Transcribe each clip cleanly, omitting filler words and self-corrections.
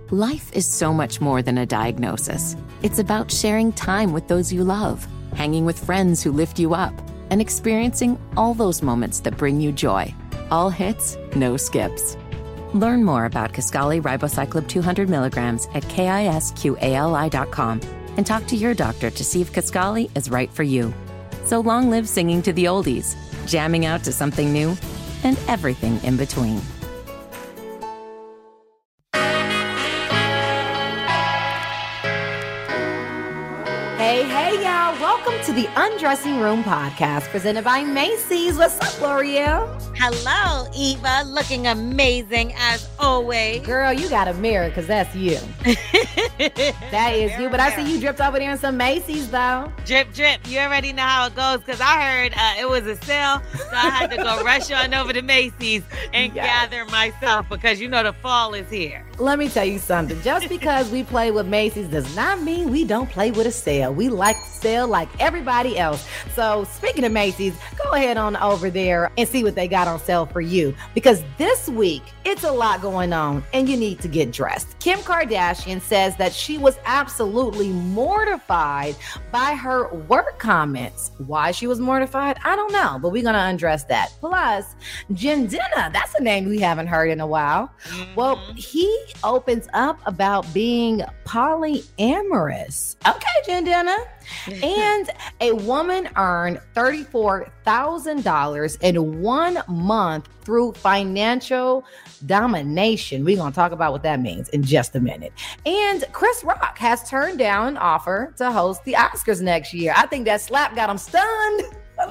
Life is so much more than a diagnosis. It's about sharing time with those you love, hanging with friends who lift you up, and experiencing all those moments that bring you joy. All hits, no skips. Learn more about Kisqali Ribociclib 200 milligrams at KISQALI.com and talk to your doctor to see if Kisqali is right for you. So long live singing to the oldies, jamming out to something new, and everything in between. Hey, y'all. Welcome to the Undressing Room podcast presented by Macy's. What's up, L'Oreal? Hello, Eva. Looking amazing as always. Girl, you got a mirror because that's you. That is you. But I see you dripped over there in some Macy's, though. Drip, drip. You already know how it goes because I heard it was a sale. So I had to go rush on over to Macy's and gather myself because you know the fall is here. Let me tell you something. Just because we play with Macy's does not mean we don't play with a sale. We like sale like everybody else. So speaking of Macy's, go ahead on over there and see what they got on sale for you. Because this week, it's a lot going on and you need to get dressed. Kim Kardashian says that she was absolutely mortified by her work comments. Why she was mortified, I don't know, but we're going to undress that. Plus, Jendina, that's a name we haven't heard in a while. Mm-hmm. Well, he opens up about being polyamorous. Okay, Jendina. And a woman earned $34,000 in 1 month through financial domination. We're going to talk about what that means in just a minute. And Chris Rock has turned down an offer to host the Oscars next year. I think that slap got him stunned.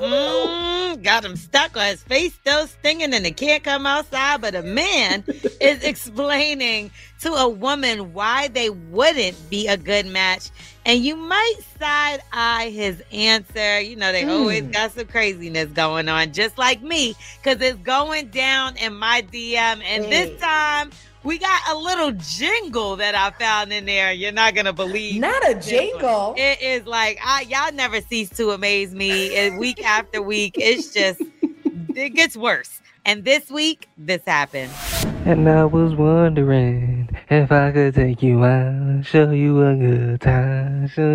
Got him stuck on his face still stinging and it can't come outside. But a man is explaining to a woman why they wouldn't be a good match. And you might side eye his answer. You know, they always got some craziness going on, just like me, because it's going down in my DM. And this time, we got a little jingle that I found in there. You're not going to believe. Not a jingle. It is like, y'all never cease to amaze me. Week after week, it's just, it gets worse. And this week, this happened. And I was wondering if I could take you out, show you a good time, show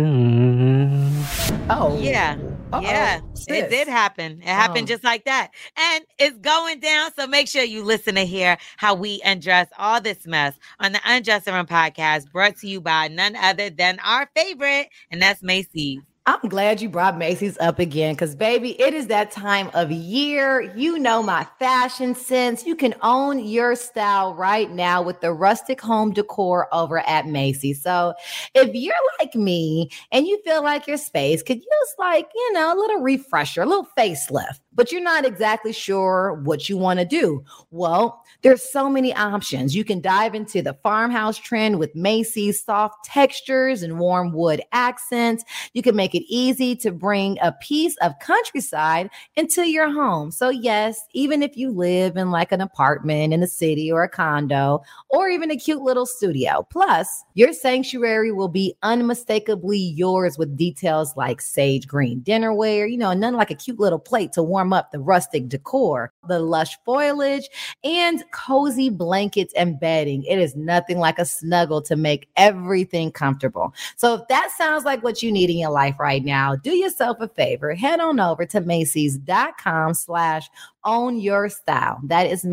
you. Oh. Yeah. Uh-oh. Yeah. Sis. It did happen. It happened just like that. And it's going down. So make sure you listen to hear how we undress all this mess on the Undressing Room podcast, brought to you by none other than our favorite, and that's Macy's. I'm glad you brought Macy's up again because, baby, it is that time of year. You know my fashion sense. You can own your style right now with the rustic home decor over at Macy's. So if you're like me and you feel like your space could use a little refresher, a little facelift, but you're not exactly sure what you want to do, well, there's so many options. You can dive into the farmhouse trend with Macy's soft textures and warm wood accents. You can make it easy to bring a piece of countryside into your home. So yes, even if you live in like an apartment in a city or a condo, or even a cute little studio. Plus, your sanctuary will be unmistakably yours with details like sage green dinnerware, none like a cute little plate to warm up the rustic decor, the lush foliage, and cozy blankets and bedding. It is nothing like a snuggle to make everything comfortable. So if that sounds like what you need in your life right now, do yourself a favor. Head on over to Macy's.com/own your style. That is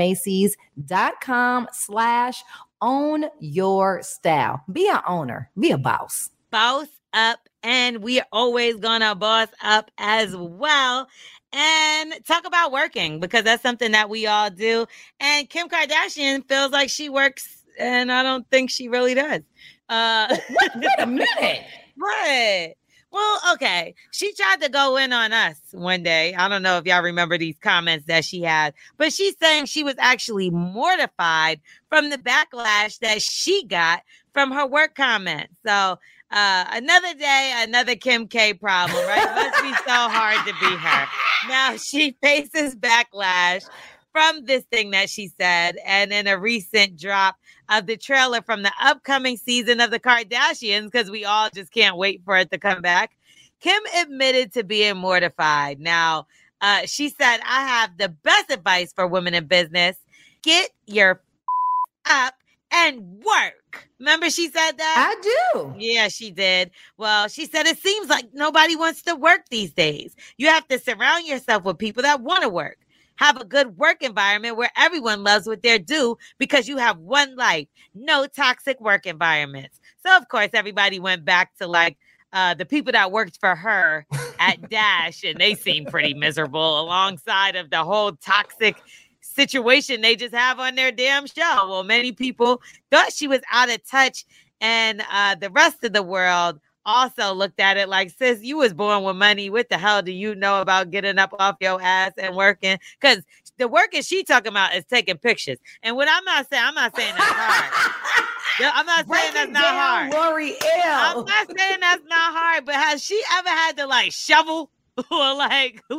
Macy's.com/own your style. Be an owner. Be a boss. Boss up. And we are always gonna boss up as well. And talk about working, because that's something that we all do. And Kim Kardashian feels like she works, and I don't think she really does. Wait a minute. What? Well, okay. She tried to go in on us one day. I don't know if y'all remember these comments that she had, but she's saying she was actually mortified from the backlash that she got from her work comments. So another day, another Kim K problem, right? It must be so hard to be her. Now she faces backlash from this thing that she said. And in a recent drop of the trailer from the upcoming season of the Kardashians, because we all just can't wait for it to come back, Kim admitted to being mortified. Now, she said, "I have the best advice for women in business. Get your up and work. Remember she said that? I do. Yeah, she did. Well, she said it seems like nobody wants to work these days. You have to surround yourself with people that want to work. Have a good work environment where everyone loves what they do because you have one life. No toxic work environments. So, of course, everybody went back to like the people that worked for her at Dash, and they seemed pretty miserable alongside of the whole toxic situation they just have on their damn show. Well, many people thought she was out of touch, and the rest of the world also looked at it like, sis, you was born with money. What the hell do you know about getting up off your ass and working? Because the working she talking about is taking pictures. And what I'm not saying that's hard. I'm not saying that's not hard. L'Oreal. I'm not saying that's not hard, but has she ever had to like shovel or like you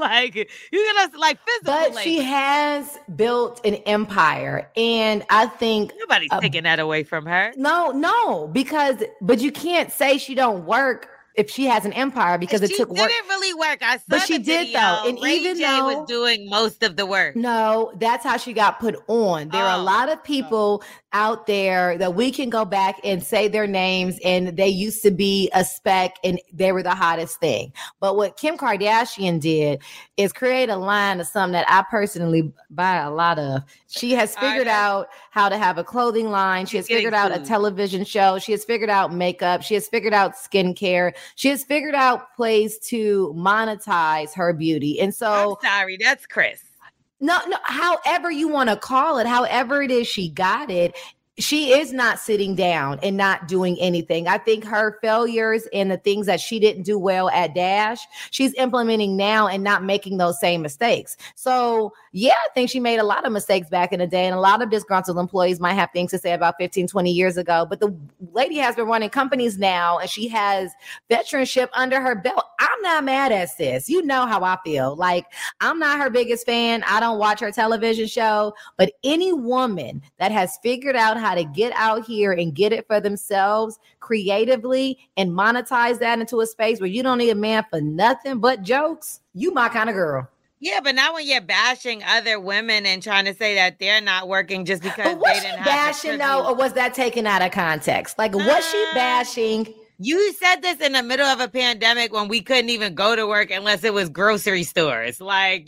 gonna like physical But labor? she has built an empire, and I think Nobody's taking that away from her. No, but you can't say she don't work if she has an empire because it took work. She didn't really work. I saw But she the did video. though, and Ray even J though was doing most of the work. No, that's how she got put on. There are a lot of people out there that we can go back and say their names, and they used to be a spec and they were the hottest thing. But what Kim Kardashian did is create a line of something that I personally buy a lot of. She has figured out how to have a clothing line. She has figured out a television show. She has figured out makeup. She has figured out skincare. She has figured out ways to monetize her beauty. And so I'm sorry, that's Chris. No, however you want to call it, however it is she got it, she is not sitting down and not doing anything. I think her failures and the things that she didn't do well at Dash, she's implementing now and not making those same mistakes. So yeah, I think she made a lot of mistakes back in the day, and a lot of disgruntled employees might have things to say about 15, 20 years ago. But the lady has been running companies now, and she has veteranship under her belt. I'm not mad at sis. You know how I feel. Like, I'm not her biggest fan. I don't watch her television show, but any woman that has figured out how to get out here and get it for themselves creatively and monetize that into a space where you don't need a man for nothing but jokes, you my kind of girl. Yeah, but not when you're bashing other women and trying to say that they're not working just because but was they didn't she have bashing though, or was that taken out of context? Like, was she bashing? You said this in the middle of a pandemic when we couldn't even go to work unless it was grocery stores. Like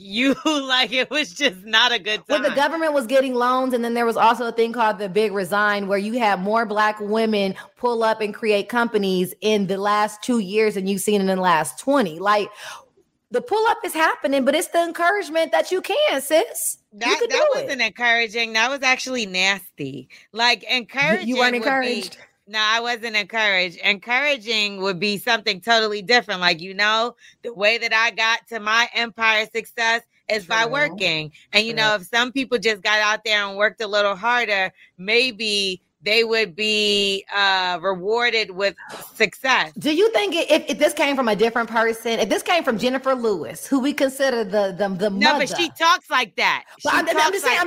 it was just not a good time. Well, the government was getting loans, and then there was also a thing called the Big Resign, where you had more Black women pull up and create companies in the last 2 years than you've seen in the last 20. Like, the pull up is happening, but it's the encouragement that you can, sis. That wasn't encouraging. That was actually nasty. Like, encouraging. You weren't encouraged? No, I wasn't encouraged. Encouraging would be something totally different. Like, the way that I got to my empire success is by working. And, if some people just got out there and worked a little harder, maybe they would be rewarded with success. Do you think if this came from a different person, if this came from Jennifer Lewis, who we consider the mother? No, but she talks like that. I'm just saying.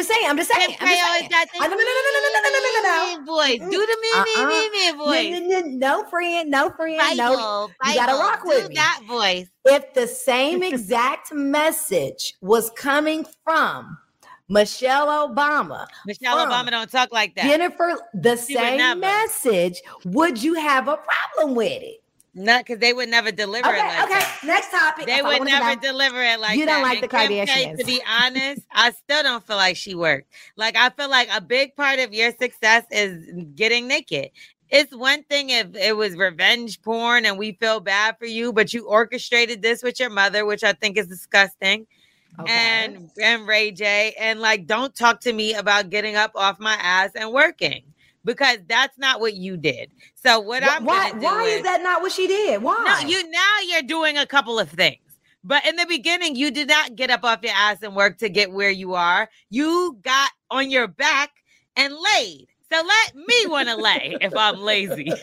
No. Voice. Do the me voice. No, friend. Bible, no. You gotta rock with me. That voice. If the same exact message was coming from Michelle Obama don't talk like that. Jennifer, the same message, would you have a problem with it? Not because they would never deliver it like that. Next topic. They would never deliver it like that. You don't like the Kardashians. To be honest, I still don't feel like she worked. Like, I feel like a big part of your success is getting naked. It's one thing if it was revenge porn and we feel bad for you, but you orchestrated this with your mother, which I think is disgusting. Okay. And Ray J, and like, don't talk to me about getting up off my ass and working, because that's not what you did. So why is that not what she did? Why? No, you're doing a couple of things. But in the beginning, you did not get up off your ass and work to get where you are. You got on your back and laid. So let me want to lay if I'm lazy.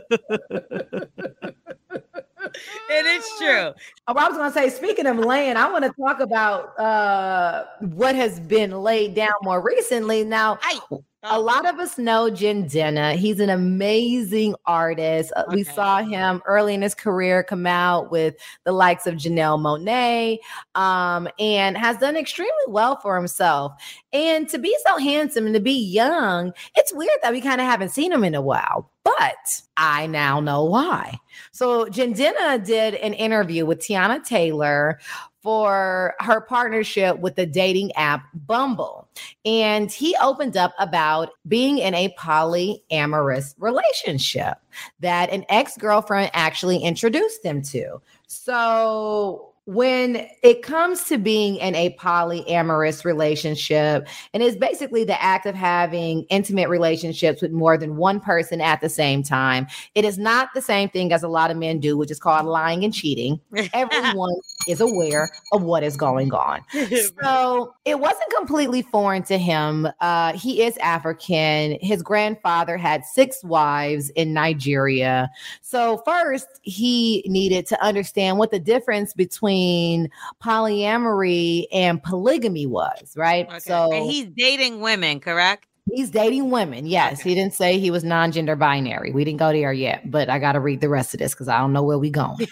It is true. I was going to say, speaking of laying, I want to talk about what has been laid down more recently. Now, A lot of us know Jendena. He's an amazing artist. We saw him early in his career come out with the likes of Janelle Monáe, and has done extremely well for himself. And to be so handsome and to be young, it's weird that we kind of haven't seen him in a while. But I now know why. So Jendena did an interview with Tiana Taylor for her partnership with the dating app Bumble. And he opened up about being in a polyamorous relationship that an ex-girlfriend actually introduced him to. So when it comes to being in a polyamorous relationship, and it's basically the act of having intimate relationships with more than one person at the same time, it is not the same thing as a lot of men do, which is called lying and cheating. Everyone is aware of what is going on. So it wasn't completely foreign to him. He is African. His grandfather had 6 wives in Nigeria. So first, he needed to understand what the difference between polyamory and polygamy was, right? Okay. So and he's dating women, correct? He's dating women. Yes. Okay. He didn't say he was non-gender binary. We didn't go there yet, but I got to read the rest of this because I don't know where we going.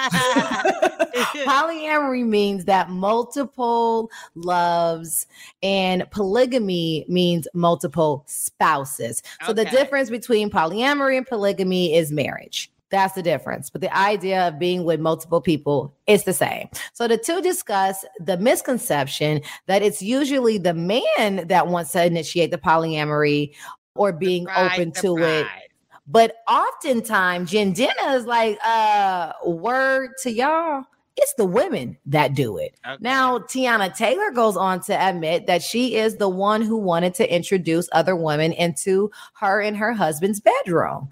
Polyamory means that multiple loves, and polygamy means multiple spouses. So the difference between polyamory and polygamy is marriage. That's the difference. But the idea of being with multiple people is the same. So the two discuss the misconception that it's usually the man that wants to initiate the polyamory or being open to it. But oftentimes, Jendena is like, word to y'all, it's the women that do it. Okay. Now, Tiana Taylor goes on to admit that she is the one who wanted to introduce other women into her and her husband's bedroom.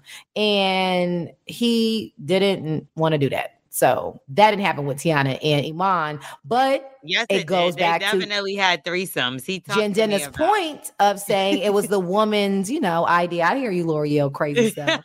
And he didn't want to do that. So that didn't happen with Tiana and Iman, but yes, it goes back to definitely had threesomes. He talked Jendena's point of saying it was the woman's, idea. I hear you, L'Oreal, crazy stuff.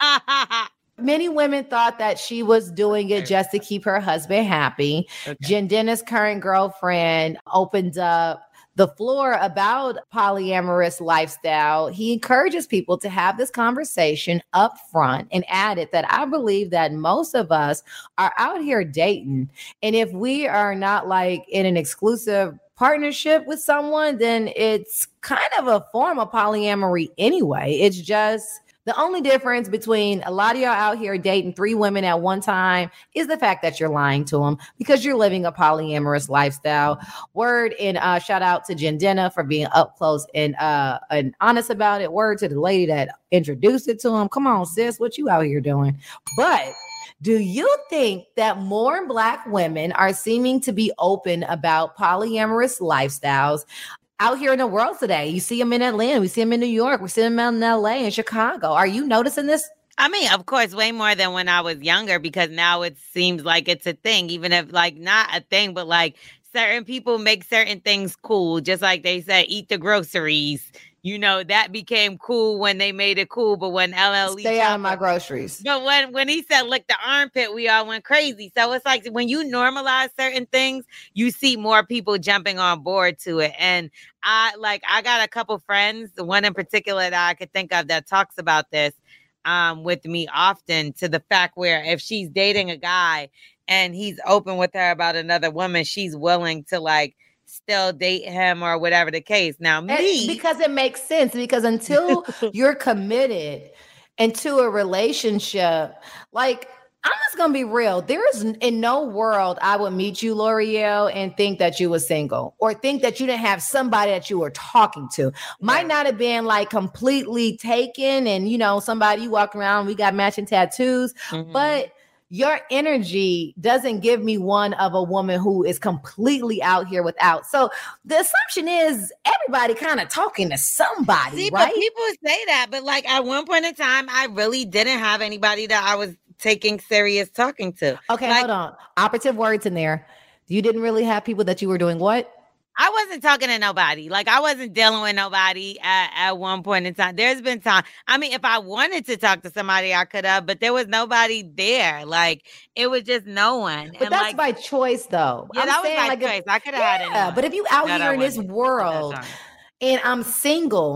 Many women thought that she was doing it just to keep her husband happy. Okay. Jendena's current girlfriend opened up the floor about polyamorous lifestyle. He encourages people to have this conversation up front and added that I believe that most of us are out here dating. And if we are not like in an exclusive partnership with someone, then it's kind of a form of polyamory anyway. It's just the only difference between a lot of y'all out here dating 3 women at one time is the fact that you're lying to them because you're living a polyamorous lifestyle. Word and shout out to Jendena for being up close and honest about it. Word to the lady that introduced it to him. Come on, sis, what you out here doing? But do you think that more Black women are seeming to be open about polyamorous lifestyles out here in the world today? You see them in Atlanta, we see them in New York, we see them in LA and Chicago. Are you noticing this? I mean, of course, way more than when I was younger, because now it seems like it's a thing, even if like not a thing, but like certain people make certain things cool. Just like they said, eat the groceries. That became cool when they made it cool. But when LL stay out of my groceries. But when he said lick the armpit, we all went crazy. So it's like when you normalize certain things, you see more people jumping on board to it. And I got a couple friends, the one in particular that I could think of that talks about this with me often, to the fact where if she's dating a guy and he's open with her about another woman, she's willing to like still date him or whatever the case. Now, because it makes sense, because until you're committed into a relationship, like, I'm just gonna be real. There's in no world I would meet you, L'Oreal, and think that you were single or think that you didn't have somebody that you were talking to. Might not have been like completely taken and somebody you walk around, we got matching tattoos, but your energy doesn't give me one of a woman who is completely out here without. So the assumption is everybody kind of talking to somebody. See, right? But people say that, but like at one point in time, I really didn't have anybody that I was taking serious talking to. Okay, hold on. Operative words in there. You didn't really have people that you were doing what? I wasn't talking to nobody. Like, I wasn't dealing with nobody at one point in time. There's been time. I mean, if I wanted to talk to somebody, I could have, but there was nobody there. Like, it was just no one. But that's by choice, though. Yeah, that was by choice. I could have had anyone. But if you out here in this world and I'm single,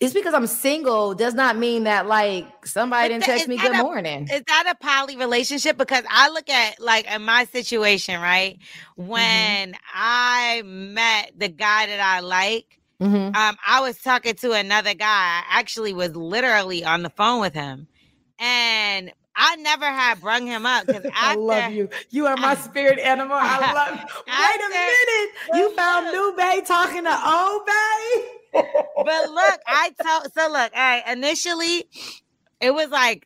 It's because I'm single does not mean that like somebody didn't text me good morning. Is that a poly relationship? Because I look at like in my situation, right? When I met the guy that I like, I was talking to another guy. I actually was literally on the phone with him. And I never had brung him up because I love you. You are my spirit animal. I love you. Wait a minute. You found new bae talking to old bae? But look, all right, initially it was like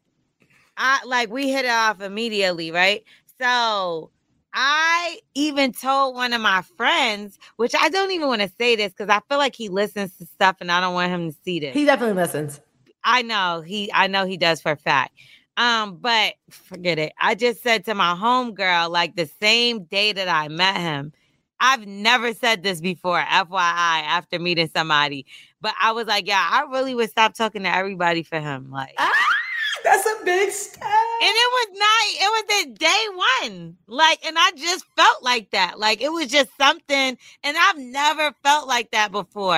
we hit it off immediately, right? So I even told one of my friends, which I don't even want to say this because I feel like he listens to stuff and I don't want him to see this. He definitely listens. I know he does for a fact. But forget it. I just said to my homegirl, like the same day that I met him, I've never said this before, FYI, after meeting somebody. But I was like, yeah, I really would stop talking to everybody for him. Like, that's a big step. And it was the day one. Like, and I just felt like that. Like, it was just something. And I've never felt like that before.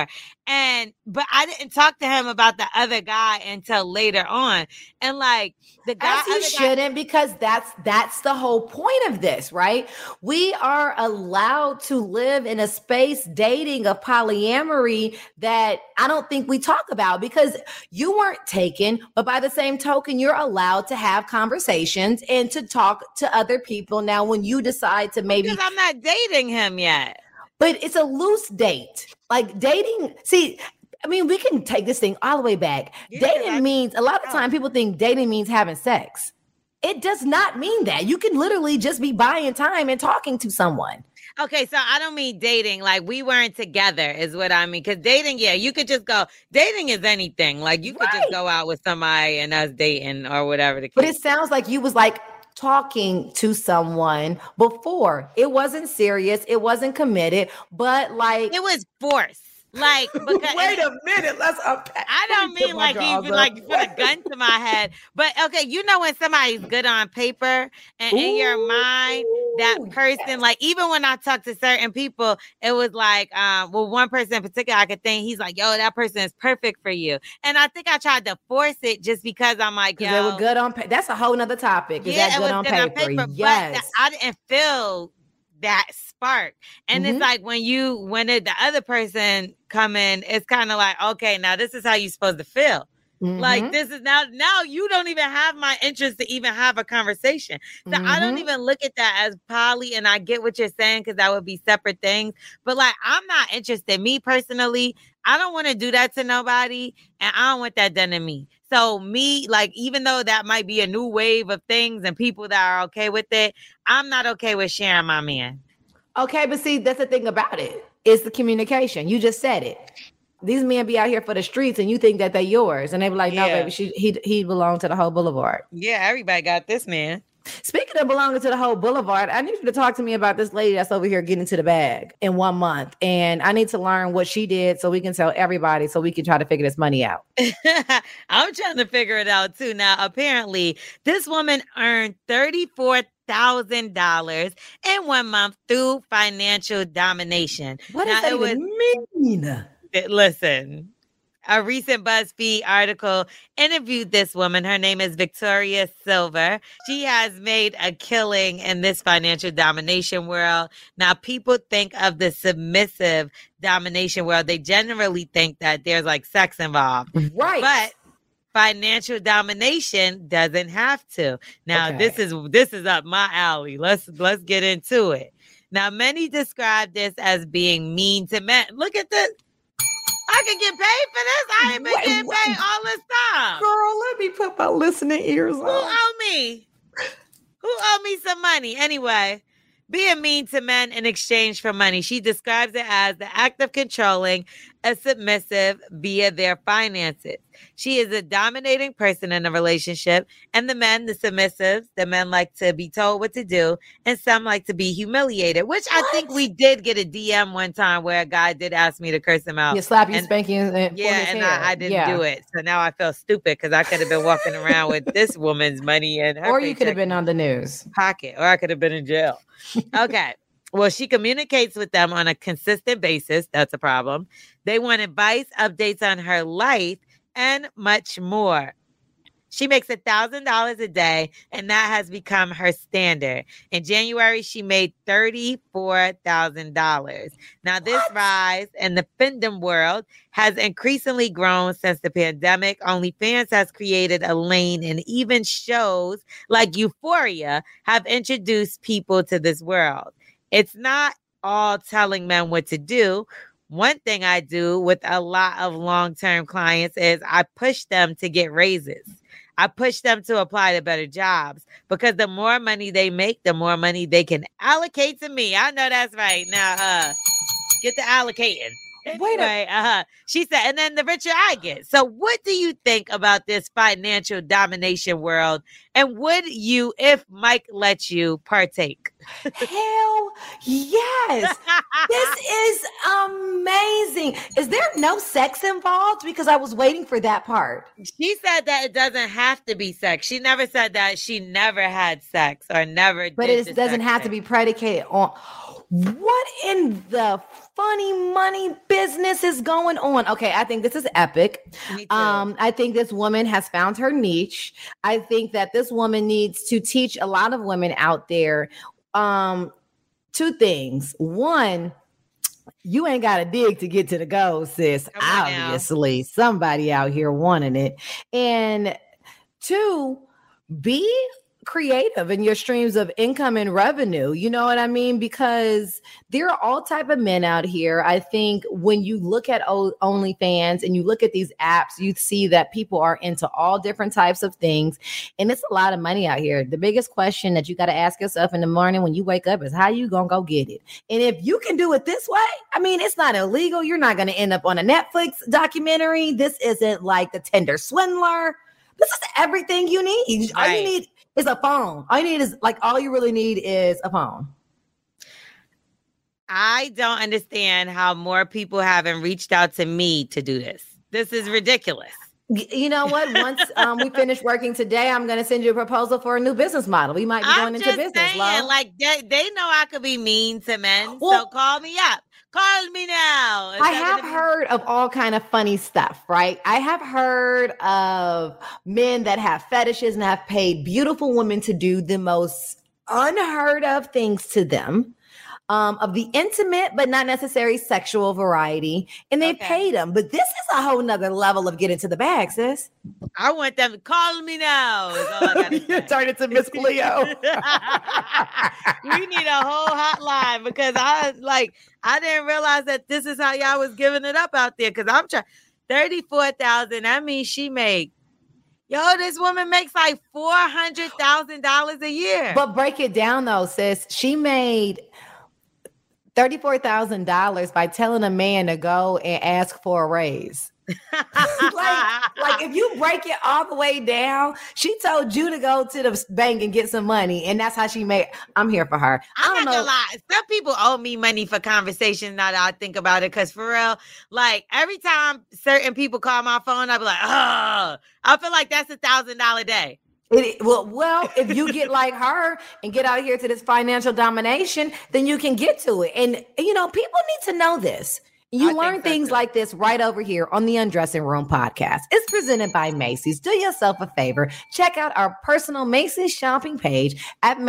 But I didn't talk to him about the other guy until later on. And like the guy, as you shouldn't, because that's the whole point of this, right? We are allowed to live in a space dating of polyamory that I don't think we talk about because you weren't taken, but by the same token, you're allowed to have conversations and to talk to other people. Now, when you decide to maybe, because I'm not dating him yet. But it's a loose date. Like dating, see, I mean, we can take this thing all the way back. Yeah, dating means, a lot of time people think dating means having sex. It does not mean that. You can literally just be buying time and talking to someone. Okay, so I don't mean dating. Like we weren't together is what I mean. Because dating, yeah, you could just go. Dating is anything. Like you could just go out with somebody and us dating or whatever the case. But it sounds like you was like talking to someone before. It wasn't serious. It wasn't committed, but like it was forced. Like, because wait a minute, let's unpack. I don't mean like even like you put a gun to my head, but okay, you know when somebody's good on paper and in your mind, that person, like even when I talk to certain people, it was like, one person in particular, I could think he's like, yo, that person is perfect for you, and I think I tried to force it just because I'm like, yo, they were good on paper. That's a whole nother topic. Is that good on paper? Yes, but I didn't feel that spark. And it's like when the other person come in, it's kind of like, okay, now this is how you're supposed to feel. Like this is now you don't even have my interest to even have a conversation. So I don't even look at that as poly, and I get what you're saying because that would be separate things. But like I'm not interested. Me personally, I don't want to do that to nobody, and I don't want that done to me. So me, like, even though that might be a new wave of things and people that are okay with it, I'm not okay with sharing my man. Okay, but see, that's the thing about it. It's the communication. You just said it. These men be out here for the streets and you think that they're yours. And they be like, no, baby, he belonged to the whole boulevard. Yeah, everybody got this man. Speaking of belonging to the whole boulevard, I need you to talk to me about this lady that's over here getting to the bag in 1 month. And I need to learn what she did so we can tell everybody so we can try to figure this money out. I'm trying to figure it out too. Now, apparently, this woman earned $34,000 in 1 month through financial domination. What does that even mean? Listen. A recent BuzzFeed article interviewed this woman. Her name is Victoria Silver. She has made a killing in this financial domination world. Now, people think of the submissive domination world. They generally think that there's like sex involved. Right. But financial domination doesn't have to. Now, this is up my alley. Let's get into it. Now, many describe this as being mean to men. Look at this. I can get paid for this. I ain't been getting paid all this time. Girl, let me put my listening ears on. Who owe me? Who owe me some money? Anyway, being mean to men in exchange for money. She describes it as the act of controlling a submissive via their finances. She is a dominating person in a relationship, and the submissives, the men like to be told what to do, and some like to be humiliated, which I think we did get a DM one time where a guy did ask me to curse him out. You slap you, spank you. I didn't do it. So now I feel stupid because I could have been walking around with this woman's money in her or you could have been on the news pocket, or I could have been in jail. Okay. Well, she communicates with them on a consistent basis. That's a problem. They want advice, updates on her life, and much more. She makes $1,000 a day, and that has become her standard. In January, she made $34,000. Now, this rise in the fandom world has increasingly grown since the pandemic. OnlyFans has created a lane, and even shows like Euphoria have introduced people to this world. It's not all telling men what to do. One thing I do with a lot of long-term clients is I push them to get raises. I push them to apply to better jobs, because the more money they make, the more money they can allocate to me. I know that's right. Now, get to allocating. Anyway, she said, and then the richer I get. So what do you think about this financial domination world? And would you, if Mike lets you, partake? Hell yes. This is amazing. Is there no sex involved? Because I was waiting for that part. She said that it doesn't have to be sex. She never said that she never had sex or never But did it doesn't have to be predicated on. What in the funny money business is going on? Okay, I think this is epic. Me too. I think this woman has found her niche. I think that this woman needs to teach a lot of women out there two things. One, you ain't got to dig to get to the goal, sis. Obviously, somebody out here wanting it. And two, be creative in your streams of income and revenue. You know what I mean? Because there are all type of men out here. I think when you look at OnlyFans and you look at these apps, you see that people are into all different types of things, and it's a lot of money out here. The biggest question that you got to ask yourself in the morning when you wake up is, how you gonna go get it? And if you can do it this way, I mean, it's not illegal. You're not going to end up on a Netflix documentary. This isn't like The Tinder Swindler. This is everything you need. All you need is a phone. All you really need is a phone. I don't understand how more people haven't reached out to me to do this. This is ridiculous. You know what? Once we finish working today, I'm going to send you a proposal for a new business model. We might be going into business. Saying, like they know I could be mean to men, so call me up. Call me now. I have heard of all kind of funny stuff, right? I have heard of men that have fetishes and have paid beautiful women to do the most unheard of things to them, of the intimate but not necessarily sexual variety, and they paid them. But this is a whole nother level of getting to the bag, sis. I want them to call me now. Is all I gotta say. You turned it to Miss Cleo. We need a whole hotline, because I didn't realize that this is how y'all was giving it up out there. Because I'm trying $34,000. That means she make. This woman makes like $400,000 a year. But break it down though, sis. She made $34,000 by telling a man to go and ask for a raise. like if you break it all the way down, she told you to go to the bank and get some money, and that's how she made. I'm here for her. I'm not gonna lie. Some people owe me money for conversations. Now that I think about it, because for real, like every time certain people call my phone, I be like, oh, I feel like that's $1,000 a day. Well, if you get like her and get out here to this financial domination, then you can get to it. And people need to know this. You learn things like this right over here on the Undressing Room podcast. It's presented by Macy's. Do yourself a favor. Check out our personal Macy's shopping page at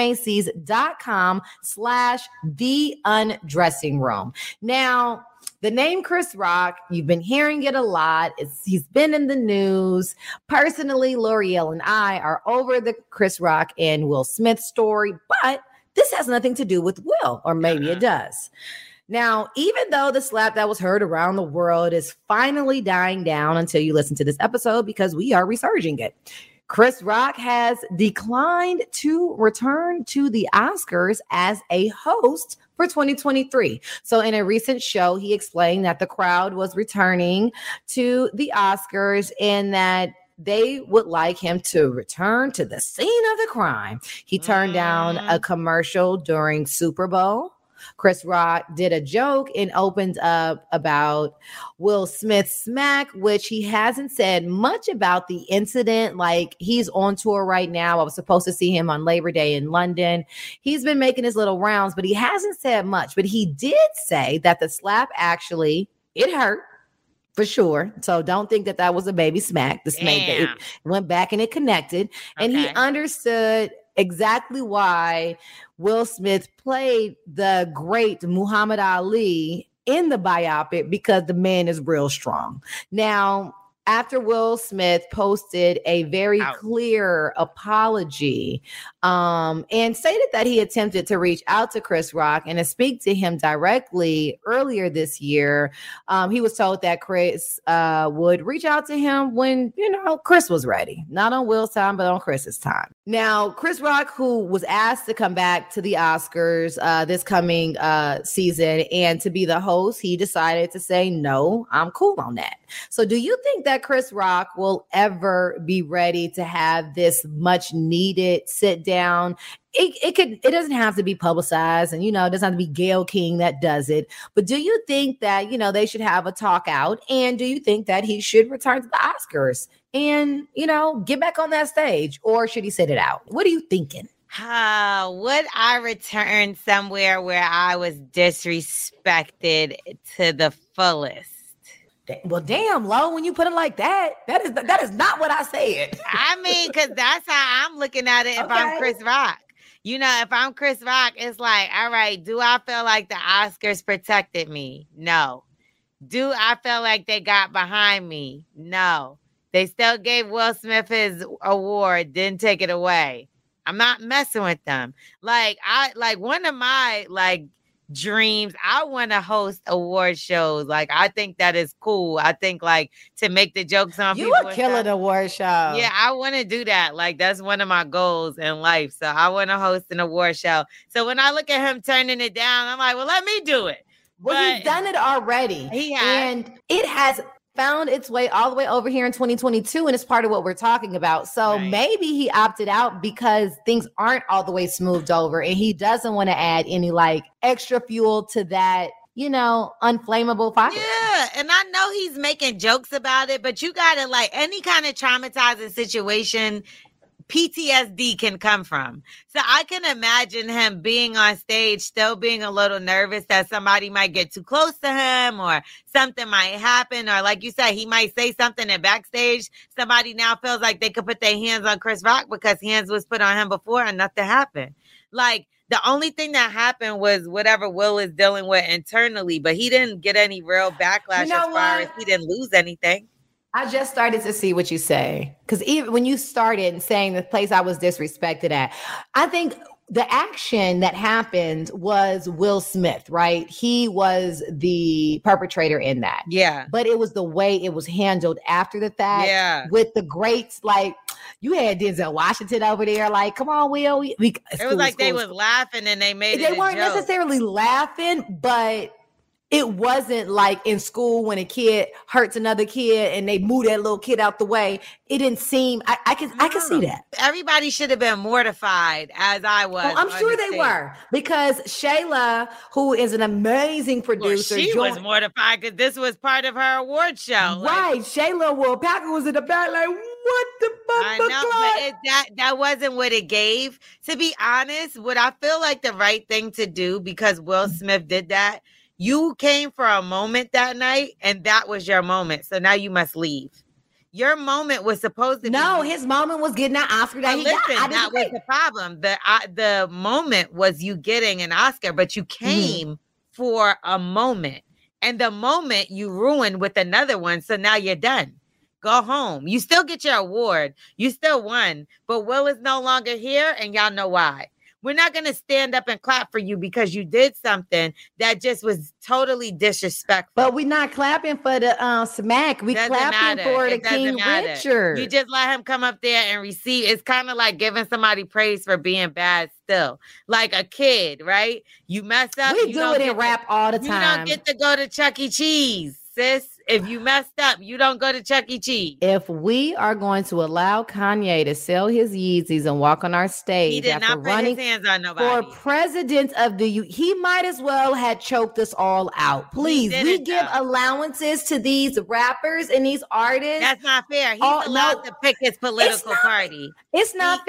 Macys.com/theundressingroom. Now, the name Chris Rock, you've been hearing it a lot. He's been in the news. Personally, L'Oreal and I are over the Chris Rock and Will Smith story, but this has nothing to do with Will, or maybe it does. Now, even though the slap that was heard around the world is finally dying down until you listen to this episode, because we are resurging it, Chris Rock has declined to return to the Oscars as a host for 2023. So in a recent show, he explained that the crowd was returning to the Oscars and that they would like him to return to the scene of the crime. He turned down a commercial during Super Bowl. Chris Rock did a joke and opened up about Will Smith's smack, which he hasn't said much about the incident. Like, he's on tour right now. I was supposed to see him on Labor Day in London. He's been making his little rounds, but he hasn't said much. But he did say that the slap actually, it hurt. for sure. So don't think that was a baby smack. The snake that it went back and it connected. And he understood exactly why Will Smith played the great Muhammad Ali in the biopic, because the man is real strong. Now, after Will Smith posted a very clear apology and stated that he attempted to reach out to Chris Rock and to speak to him directly earlier this year, he was told that Chris would reach out to him when, Chris was ready. Not on Will's time, but on Chris's time. Now, Chris Rock, who was asked to come back to the Oscars this coming season and to be the host, he decided to say, no, I'm cool on that. So do you think that Chris Rock will ever be ready to have this much needed sit down? It doesn't have to be publicized, and it doesn't have to be Gayle King that does it. But do you think that they should have a talk out? And do you think that he should return to the Oscars and get back on that stage, or should he sit it out? What are you thinking? Would I return somewhere where I was disrespected to the fullest? Well, damn, Lo, when you put it like that, that is not what I said. I mean, because that's how I'm looking at it if I'm Chris Rock. If I'm Chris Rock, it's like, all right, do I feel like the Oscars protected me? No. Do I feel like they got behind me? No. They still gave Will Smith his award, didn't take it away. I'm not messing with them. One of my, dreams, I want to host award shows. I think that is cool. I think to make the jokes on people. You would kill an award show. Yeah, I want to do that. That's one of my goals in life. So I want to host an award show. So when I look at him turning it down, I'm like, well, let me do it. Well, he's done it already. He has. And it has found its way all the way over here in 2022, and it's part of what we're talking about. So maybe he opted out because things aren't all the way smoothed over, and he doesn't want to add any extra fuel to that, unflammable fire. Yeah, and I know he's making jokes about it, but you gotta any kind of traumatizing situation, PTSD can come from. So I can imagine him being on stage, still being a little nervous that somebody might get too close to him or something might happen. Or like you said, he might say something and backstage, somebody now feels like they could put their hands on Chris Rock because hands was put on him before and nothing happened. The only thing that happened was whatever Will is dealing with internally, but he didn't get any real backlash as far as he didn't lose anything. I just started to see what you say, because even when you started saying the place I was disrespected at, I think the action that happened was Will Smith, right? He was the perpetrator in that. Yeah. But it was the way it was handled after the fact. Yeah. With the greats, you had Denzel Washington over there, come on, Will. It was they was laughing and they made it They weren't necessarily laughing, but it wasn't like in school when a kid hurts another kid and they move that little kid out the way. It didn't seem, I can see that. Everybody should have been mortified as I was. Oh, I'm sure they were, because Shayla, who is an amazing producer. Well, she was mortified because this was part of her award show. Right. Shayla Will Packer was in the back what the fuck? I know, but that wasn't what it gave. To be honest, what I feel like the right thing to do, because Will Smith did that, you came for a moment that night, and that was your moment. So now you must leave. Your moment was supposed to be. No, his moment was getting that Oscar that he got. That was the problem. The moment was you getting an Oscar, but you came for a moment. And the moment you ruined with another one. So now you're done. Go home. You still get your award. You still won. But Will is no longer here, and y'all know why. We're not going to stand up and clap for you because you did something that just was totally disrespectful. But we're not clapping for the smack. We clapping for the King Richard. You just let him come up there and receive. It's kind of like giving somebody praise for being bad still. Like a kid, right? You mess up. We do it in rap all the time. You don't get to go to Chuck E. Cheese, sis. If you messed up, you don't go to Chuck E. Cheese. If we are going to allow Kanye to sell his Yeezys and walk on our stage, he did not put his hands on nobody. For president of the he might as well had choked us all out. Please, we give allowances to these rappers and these artists. That's not fair. He's allowed to pick his political party. It's not fair.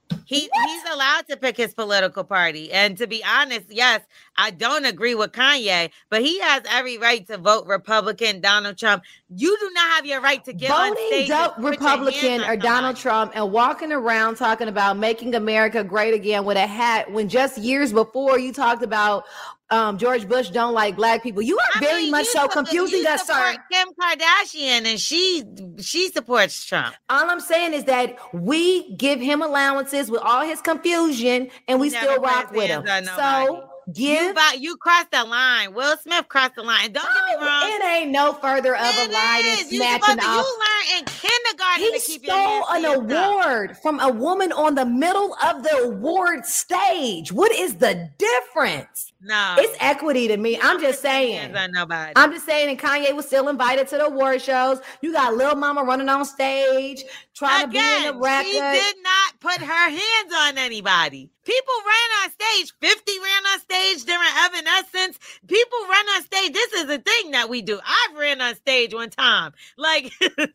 He's allowed to pick his political party. And to be honest, yes, I don't agree with Kanye, but he has every right to vote Republican, Donald Trump. You do not have your right to get on stage voting Republican or Donald Trump and walking around talking about making America great again with a hat when just years before you talked about George Bush don't like black people. You are very much so confusing us, sir. Kim Kardashian, and she supports Trump. All I'm saying is that we give him allowances with all his confusion, and we still rock with him. So you crossed the line. Will Smith crossed the line. Don't get me wrong. It ain't no further of a line than snatching off. You learn in kindergarten to keep your hands to yourself. He stole an award from a woman on the middle of the award stage. What is the difference? No, it's equity to me. I'm just saying. I'm just saying. And Kanye was still invited to the award shows. You got Lil Mama running on stage trying to be in the record. She did not put her hands on anybody. People ran on stage. 50 ran on stage during Evanescence. People run on stage. This is a thing that we do. I've ran on stage one time. Like that's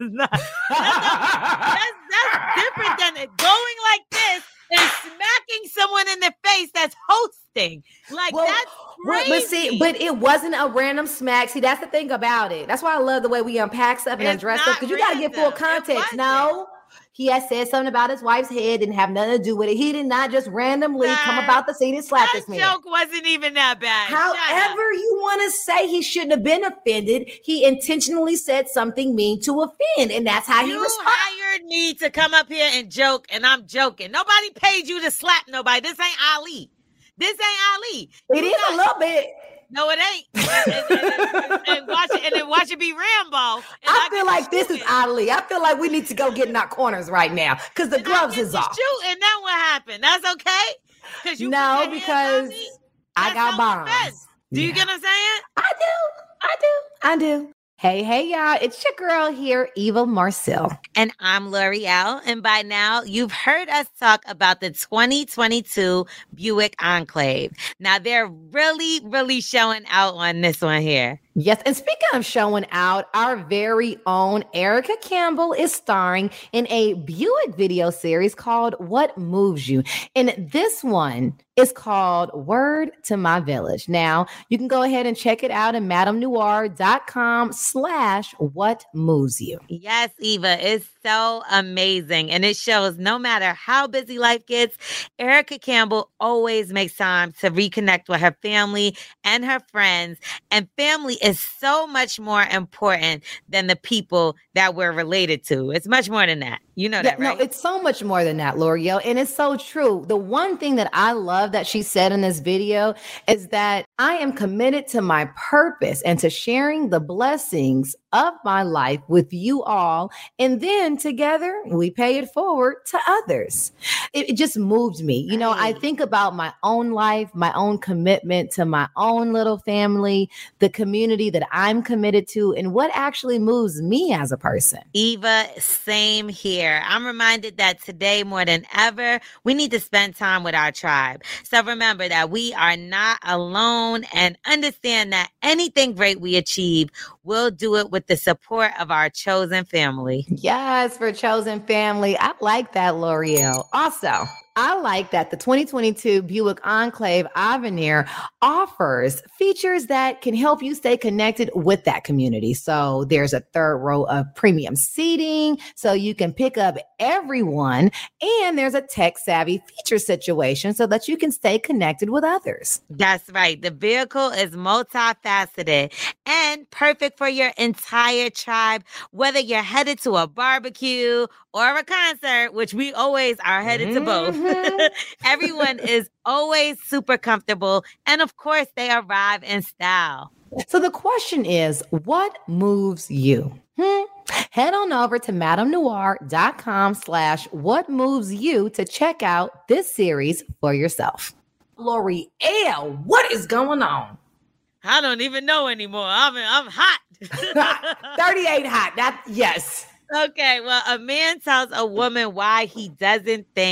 different than going like this and smacking someone in the face that's hosting. Like, that's crazy. But it wasn't a random smack. See, that's the thing about it. That's why I love the way we unpack stuff and undress stuff, because you got to get full context. No, he has said something about his wife's head, didn't have nothing to do with it. He did not just randomly come about the scene and slap this man. That joke wasn't even that bad. However you want to say he shouldn't have been offended, he intentionally said something mean to offend, and that's how he responded. You hired me to come up here and joke, and I'm joking. Nobody paid you to slap nobody. This ain't Ali. This ain't Ali. It is a little bit. No, it ain't. and watch it be Rambo. I feel like this is Ali. I feel like we need to go get in our corners right now because the gloves is off. Shoot, and then what happened? That's okay? Because I got bombs. Do you get what I'm saying? I do. Hey, y'all. It's your girl here, Eva Marcille. And I'm L'Oreal. And by now, you've heard us talk about the 2022 Buick Enclave. Now, they're really, really showing out on this one here. Yes, and speaking of showing out, our very own Erica Campbell is starring in a Buick video series called What Moves You. And this one is called Word to My Village. Now, you can go ahead and check it out at madamnoir.com/whatmovesyu. Yes, Eva, it's so amazing. And it shows no matter how busy life gets, Erica Campbell always makes time to reconnect with her family and her friends. And family is so much more important than the people that we're related to. It's much more than that. You know that, right? No, it's so much more than that, L'Oreal. And it's so true. The one thing that I love that she said in this video is that I am committed to my purpose and to sharing the blessings of my life with you all. And then together we pay it forward to others. It just moved me. You know, I think about my own life, my own commitment to my own little family, the community that I'm committed to, and what actually moves me as a person. Eva, same here. I'm reminded that today more than ever, we need to spend time with our tribe. So remember that we are not alone, and understand that anything great we achieve, we'll do it with the support of our chosen family. Yes, for chosen family. I like that, L'Oreal. Also, I like that the 2022 Buick Enclave Avenir offers features that can help you stay connected with that community. So there's a third row of premium seating so you can pick up everyone. And there's a tech-savvy feature situation so that you can stay connected with others. That's right. The vehicle is multifaceted and perfect for your entire tribe, whether you're headed to a barbecue or a concert, which we always are headed to both. Everyone is always super comfortable. And of course, they arrive in style. So the question is, what moves you? Head on over to madamnoir.com/whatmovesyu to check out this series for yourself. L'Oreal, what is going on? I don't even know anymore. I'm hot. 38 hot. Yes. Okay, well, a man tells a woman why he doesn't think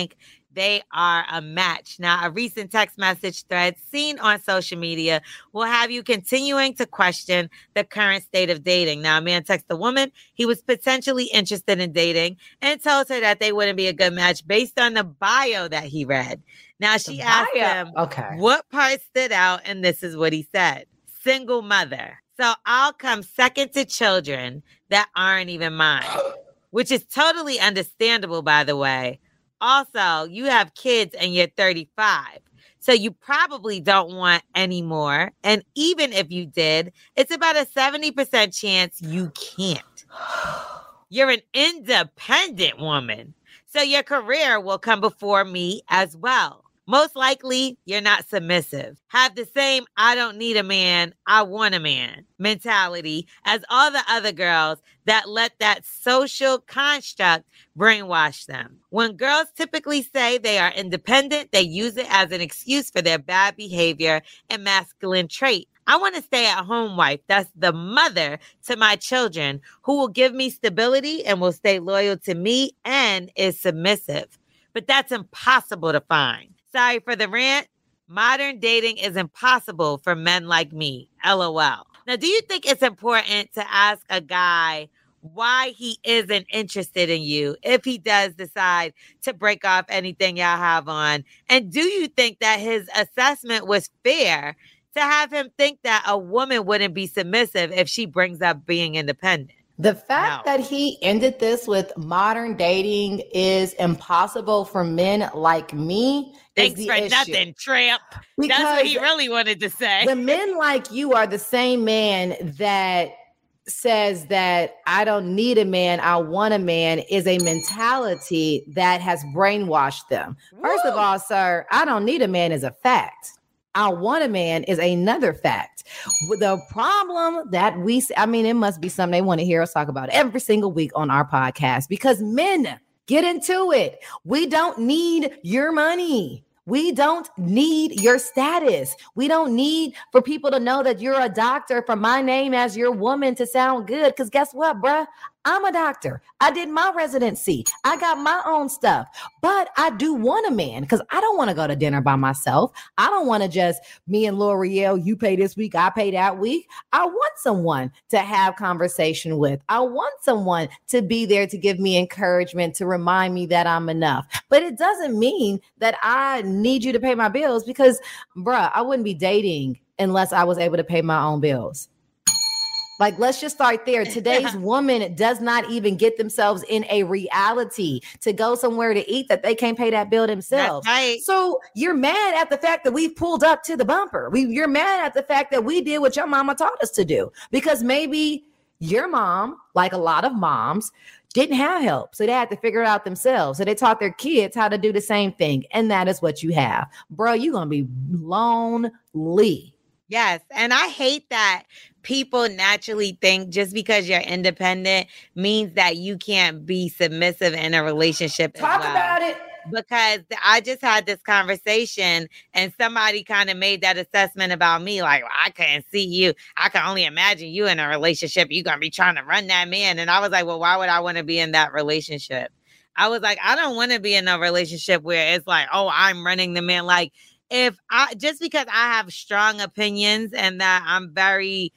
they are a match. Now, a recent text message thread seen on social media will have you continuing to question the current state of dating. Now, a man texted a woman he was potentially interested in dating and told her that they wouldn't be a good match based on the bio that he read. Now, she asked him what part stood out, and this is what he said. Single mother. So I'll come second to children that aren't even mine, which is totally understandable, by the way. Also, you have kids and you're 35. So you probably don't want any more. And even if you did, it's about a 70% chance you can't. You're an independent woman. So your career will come before me as well. Most likely, you're not submissive. Have the same I don't need a man, I want a man mentality as all the other girls that let that social construct brainwash them. When girls typically say they are independent, they use it as an excuse for their bad behavior and masculine trait. I want a stay-at-home wife that's the mother to my children who will give me stability and will stay loyal to me and is submissive. But that's impossible to find. Sorry for the rant. Modern dating is impossible for men like me. LOL. Now, do you think it's important to ask a guy why he isn't interested in you if he does decide to break off anything y'all have on? And do you think that his assessment was fair to have him think that a woman wouldn't be submissive if she brings up being independent? The fact that he ended this with modern dating is impossible for men like me. Thanks for nothing, tramp. That's what he really wanted to say. The men like you are the same man that says that I don't need a man, I want a man is a mentality that has brainwashed them. Woo! First of all, sir, I don't need a man is a fact. I want a man is another fact. The problem that we see, I mean, it must be something they want to hear us talk about every single week on our podcast because men, get into it. We don't need your money. We don't need your status. We don't need for people to know that you're a doctor for my name as your woman to sound good. Because guess what, bruh? I'm a doctor. I did my residency. I got my own stuff. But I do want a man because I don't want to go to dinner by myself. I don't want to just me and L'Oreal, you pay this week, I pay that week. I want someone to have conversation with. I want someone to be there to give me encouragement, to remind me that I'm enough. But it doesn't mean that I need you to pay my bills because, bruh, I wouldn't be dating unless I was able to pay my own bills. Like, let's just start there. Today's woman does not even get themselves in a reality to go somewhere to eat that they can't pay that bill themselves. That's right. So you're mad at the fact that we've pulled up to the bumper. You're mad at the fact that we did what your mama taught us to do because maybe your mom, like a lot of moms, didn't have help. So they had to figure it out themselves. So they taught their kids how to do the same thing. And that is what you have. Bro, you're going to be lonely. Yes. And I hate that people naturally think just because you're independent means that you can't be submissive in a relationship. Talk about it. Because I just had this conversation and somebody kind of made that assessment about me. Like, well, I couldn't see you. I can only imagine you in a relationship. You're going to be trying to run that man. And I was like, well, why would I want to be in that relationship? I was like, I don't want to be in a relationship where it's like, oh, I'm running the man. Like, if I just because I have strong opinions and that I'm very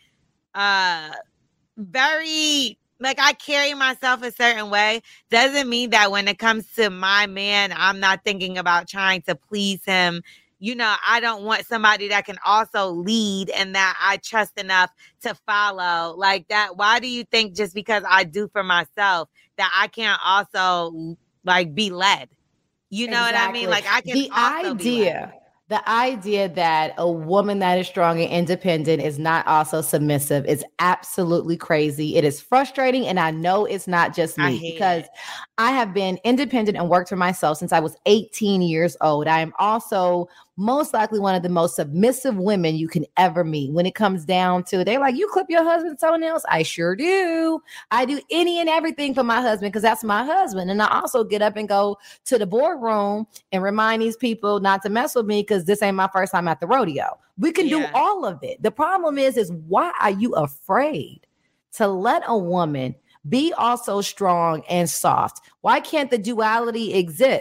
like I carry myself a certain way doesn't mean that when it comes to my man, I'm not thinking about trying to please him. You know, I don't want somebody that can also lead and that I trust enough to follow like that. Why do you think just because I do for myself that I can't also like be led? You know what I mean? Like I can also be led. The idea that a woman that is strong and independent is not also submissive is absolutely crazy. It is frustrating. And I know it's not just me because I have been independent and worked for myself since I was 18 years old. I am also most likely one of the most submissive women you can ever meet. When it comes down to, they're like, you clip your husband's toenails? I sure do. I do any and everything for my husband because that's my husband. And I also get up and go to the boardroom and remind these people not to mess with me because this ain't my first time at the rodeo. We can do all of it. The problem is why are you afraid to let a woman be also strong and soft? Why can't the duality exist?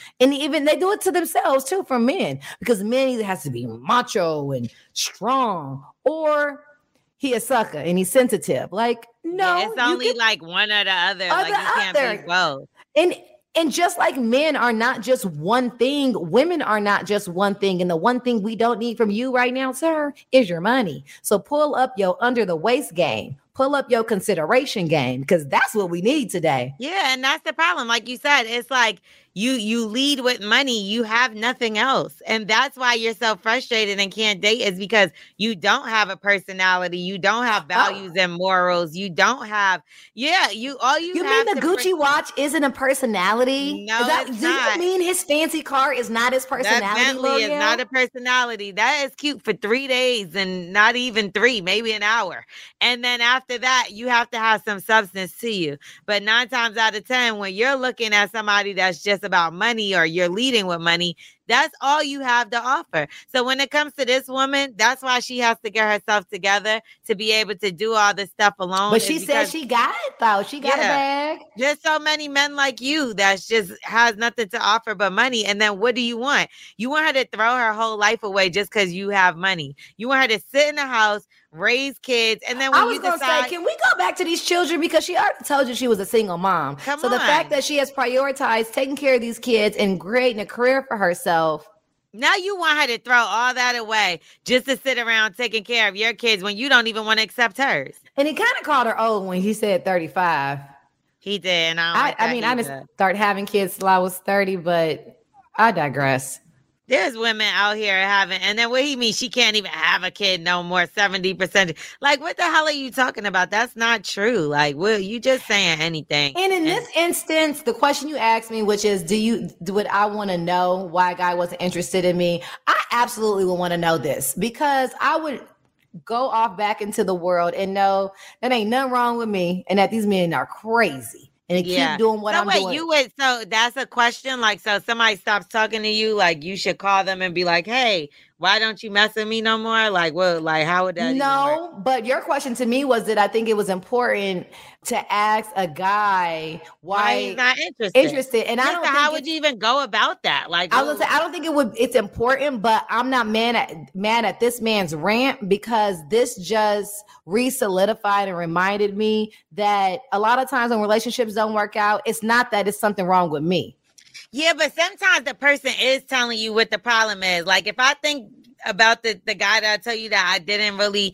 And even they do it to themselves too for men, because men either has to be macho and strong, or he a sucker and he's sensitive. Like, no, it's only like one or the other. Like you can't be both. And just like men are not just one thing, women are not just one thing. And the one thing we don't need from you right now, sir, is your money. So pull up your under the waist game. Pull up your consideration game, because that's what we need today. Yeah, and that's the problem. Like you said, it's like you lead with money, you have nothing else. And that's why you're so frustrated and can't date, is because you don't have a personality, you don't have values and morals, you don't have you mean the Gucci watch isn't a personality? No, it's not. You mean his fancy car is not his personality? That Bentley is not a personality. That is cute for 3 days, and not even 3, maybe an hour. And then after that, you have to have some substance to you. But 9 times out of 10, when you're looking at somebody that's just about money, or you're leading with money, that's all you have to offer. So when it comes to this woman, that's why she has to get herself together to be able to do all this stuff alone. But she said she got it, though. She got a bag. There's so many men like you that just has nothing to offer but money. And then what do you want? You want her to throw her whole life away just because you have money. You want her to sit in the house, raise kids, and then when you decide, say, can we go back to these children? Because she already told you she was a single mom. So the fact that she has prioritized taking care of these kids and creating a career for herself. Now you want her to throw all that away just to sit around taking care of your kids when you don't even want to accept hers. And he kind of called her old when he said 35. He did. And I just started having kids till I was 30, but I digress. There's women out here having, and then what he means, she can't even have a kid no more, 70%. Like, what the hell are you talking about? That's not true. Like, you just saying anything. And in this instance, the question you asked me, which is, would I want to know why a guy wasn't interested in me? I absolutely would want to know this, because I would go off back into the world and know that ain't nothing wrong with me and that these men are crazy. And keep doing what I'm doing. So that's a question. Like, so somebody stops talking to you, like you should call them and be like, hey, why don't you mess with me no more? Like, well, like, how would that? No, but your question to me was that I think it was important to ask a guy why he's not interested. And I don't think how would you even go about that? Like, I was say, I don't think it's important, but I'm not mad at this man's rant, because this just re-solidified and reminded me that a lot of times when relationships don't work out, it's not that it's something wrong with me. Yeah, but sometimes the person is telling you what the problem is. Like, if I think about the guy that I tell you that it didn't really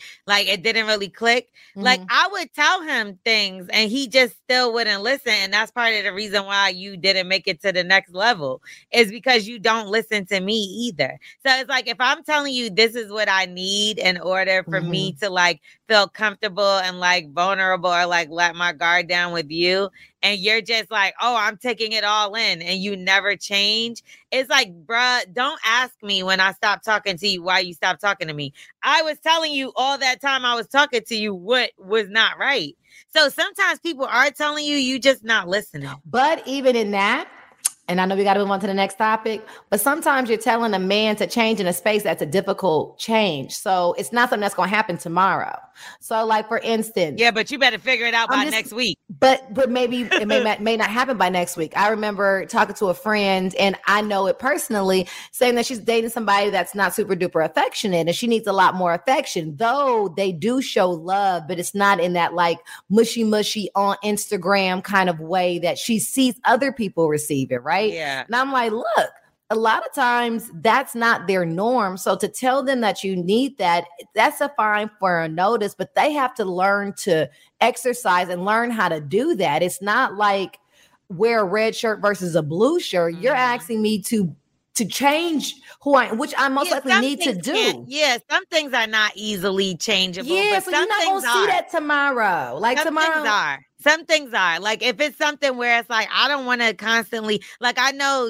click, like, I would tell him things and he just still wouldn't listen. And that's part of the reason why you didn't make it to the next level, is because you don't listen to me either. So it's like, if I'm telling you this is what I need in order for me to like feel comfortable and like vulnerable, or like let my guard down with you, and you're just like, oh, I'm taking it all in, and you never change. It's like, bruh, don't ask me when I stop talking to you why you stopped talking to me. I was telling you all that time I was talking to you what was not right. So sometimes people are telling you, you just not listening. But even in that, and I know we got to move on to the next topic, but sometimes you're telling a man to change in a space that's a difficult change. So it's not something that's going to happen tomorrow. So like, for instance. Yeah, but you better figure it out by next week. But maybe it may not happen by next week. I remember talking to a friend, and I know it personally, saying that she's dating somebody that's not super duper affectionate, and she needs a lot more affection, though they do show love, but it's not in that like mushy on Instagram kind of way that she sees other people receive it, right? Yeah. And I'm like, look, a lot of times that's not their norm. So to tell them that you need that, that's a fine for a notice, but they have to learn to exercise and learn how to do that. It's not like wear a red shirt versus a blue shirt. You're asking me to change who I am, which I most likely need to do. Yeah, some things are not easily changeable. Yeah, but so some you're not going to see that tomorrow. Like some tomorrow. Things are. Some things are. Like, if it's something where it's like, I don't want to constantly, like, I know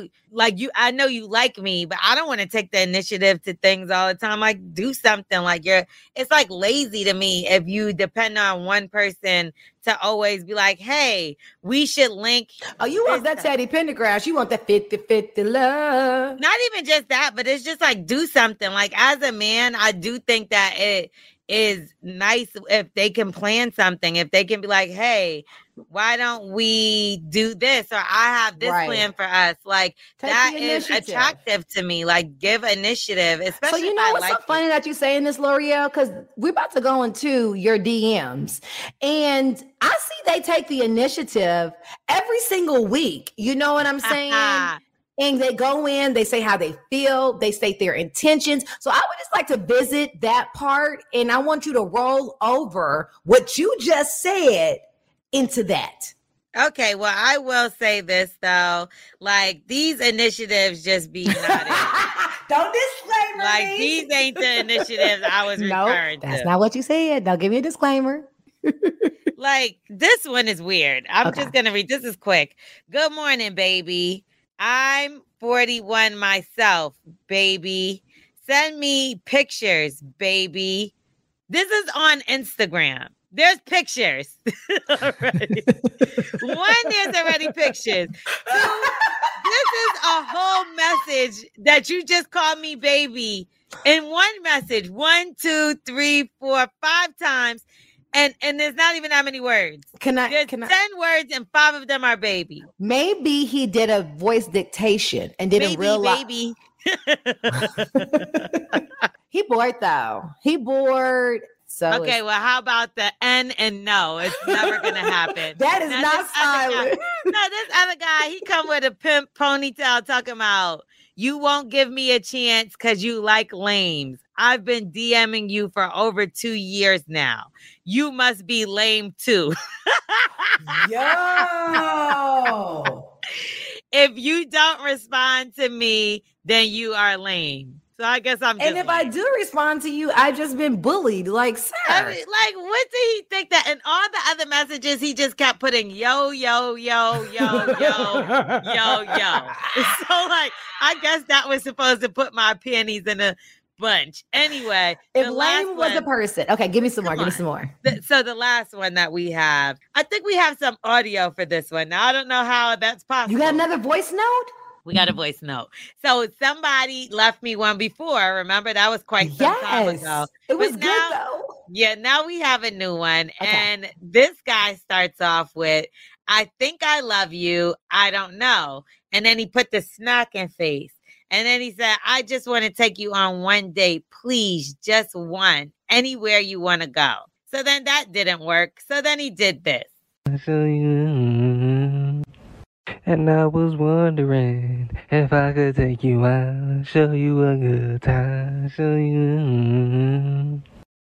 you like me, but I don't want to take the initiative to things all the time. Like, do something. Like, it's like lazy to me if you depend on one person to always be like, hey, we should link. Oh, you want that Teddy Pendergrass. You want that 50-50 love. Not even just that, but it's just like, do something. Like, as a man, I do think that it is nice if they can plan something, if they can be like, hey, why don't we do this? Or I have this plan for us. Like, Take that the is initiative. attractive to me. Like, give initiative, So especially you if know I what's like so funny that you're saying this, L'Oreal? Because we're about to go into your DMs. And I see they take the initiative every single week. You know what I'm saying? And they go in, they say how they feel, they state their intentions. So I would just like to visit that part. And I want you to roll over what you just said into that. Okay, well, I will say this though, like these initiatives just be not it. Don't disclaimer Like me. these ain't the initiatives I was referring to. That's not what you said. Now give me a disclaimer. Like this one is weird. I'm Okay. just gonna read. This is quick. Good morning, baby. I'm 41 myself, baby. Send me pictures, baby. This is on Instagram. There's pictures. Already. One, there's already pictures. Two, this is a whole message that you just called me baby in one message. 1, 2, 3, 4, 5 times. And there's not even that many words. There's 10 words and 5 of them are baby. Maybe he did a voice dictation and didn't realize. Baby. He bored though. He bored. So okay, well, how about the N and no? It's never gonna happen. That is now, not silent. This other guy, he come with a pimp ponytail talking about you won't give me a chance because you like lames. I've been DMing you for over 2 years now. You must be lame too. Yo. If you don't respond to me, then you are lame. So I guess I'm just And if I do respond to you, I just been bullied. Like, sir. Like, what did he think that? And all the other messages, he just kept putting yo, yo, yo, yo, yo, yo, yo. So, like, I guess that was supposed to put my panties in a bunch. Anyway, if lame was a person. Okay, give me some more. Give me some more. So the last one that we have, I think we have some audio for this one. Now, I don't know how that's possible. You got another voice note? We got a voice note. So somebody left me one before. Remember, that was quite some time ago. It was good though. Yeah, now we have a new one. Okay. And this guy starts off with, I think I love you. I don't know. And then he put the snacking face. And then he said, I just want to take you on one date. Please, just one. Anywhere you want to go. So then that didn't work. So then he did this. And I was wondering if I could take you out, show you a good time, show you.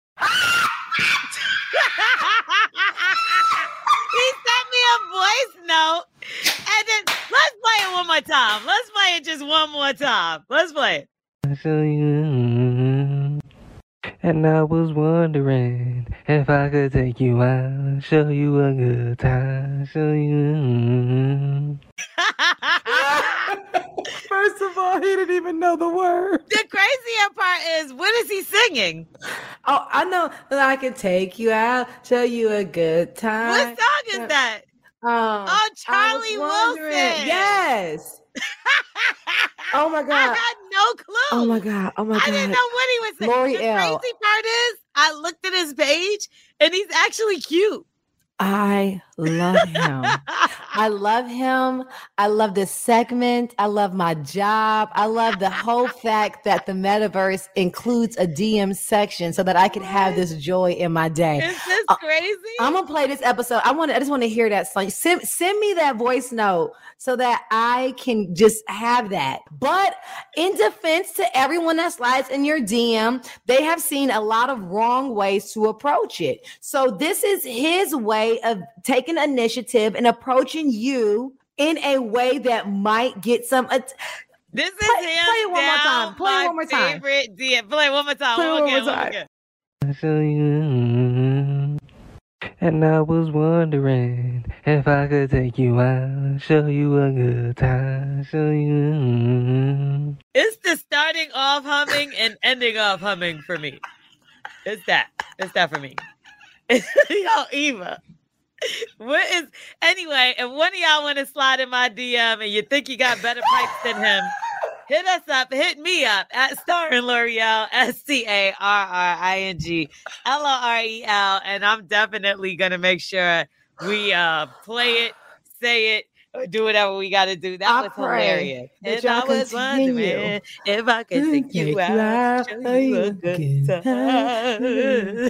He sent me a voice note, and then let's play it one more time. Let's play it just one more time. Let's play it. Show you. And I was wondering if I could take you out, show you a good time, show you. First of all, he didn't even know the word. The crazier part is, what is he singing? Oh, I know that I can take you out, show you a good time. What song is that? Oh, Charlie Wilson. Yes. Oh my God. I had no clue. Oh my God. Oh my God. I didn't know what he was saying. L'Oreal. The crazy part is, I looked at his page and he's actually cute. I love him. I love him. I love this segment. I love my job. I love the whole fact that the metaverse includes a DM section so that I can have this joy in my day. Is this crazy? I'm gonna play this episode. I just want to hear that song. Send me that voice note so that I can just have that. But in defense to everyone that slides in your DM, they have seen a lot of wrong ways to approach it. So this is his way of taking initiative and approaching you in a way that might get some. This is play it one more time. Play it one more time. Favorite DM. Play it one more time. Play it one more time. Show you. And I was wondering if I could take you out, show you a good time, show you. It's the starting off humming and ending off humming for me. It's that for me. Yo, Eva. What is anyway? If one of y'all want to slide in my DM and you think you got better pipes than him, hit us up. Hit me up at Starring L'Oreal, StarringLorel, and I'm definitely gonna make sure we play it, say it, or do whatever we got to do. That was hilarious. And I was wondering if I could take you out, show you a good time.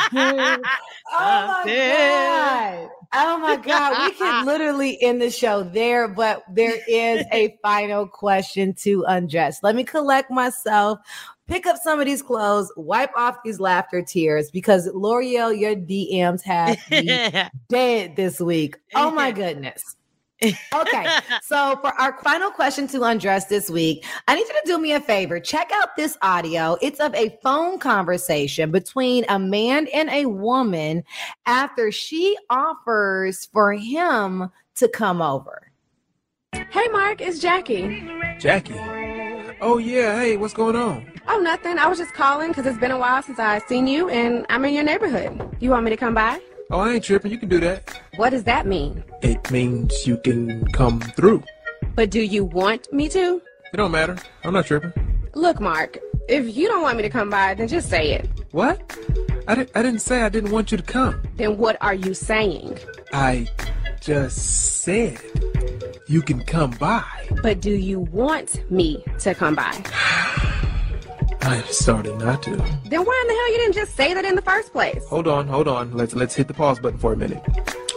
Oh my God. We could literally end the show there, but there is a final question to undress. Let me collect myself, pick up some of these clothes, wipe off these laughter tears, because L'Oreal, your DMs have me dead this week. Oh my goodness. Okay, so for our final question to undress this week, I need you to do me a favor. Check out this audio. It's of a phone conversation between a man and a woman after she offers for him to come over. Hey, Mark, it's Jackie. Jackie? Oh, yeah. Hey, what's going on? Oh, nothing. I was just calling because it's been a while since I've seen you, and I'm in your neighborhood. You want me to come by? Oh, I ain't tripping. You can do that. What does that mean? It means you can come through. But do you want me to? It don't matter. I'm not tripping. Look, Mark, if you don't want me to come by, then just say it. What? I didn't say I didn't want you to come. Then what are you saying? I just said you can come by. But do you want me to come by? I'm starting not to. Then why in the hell you didn't just say that in the first place? Hold on. Let's hit the pause button for a minute.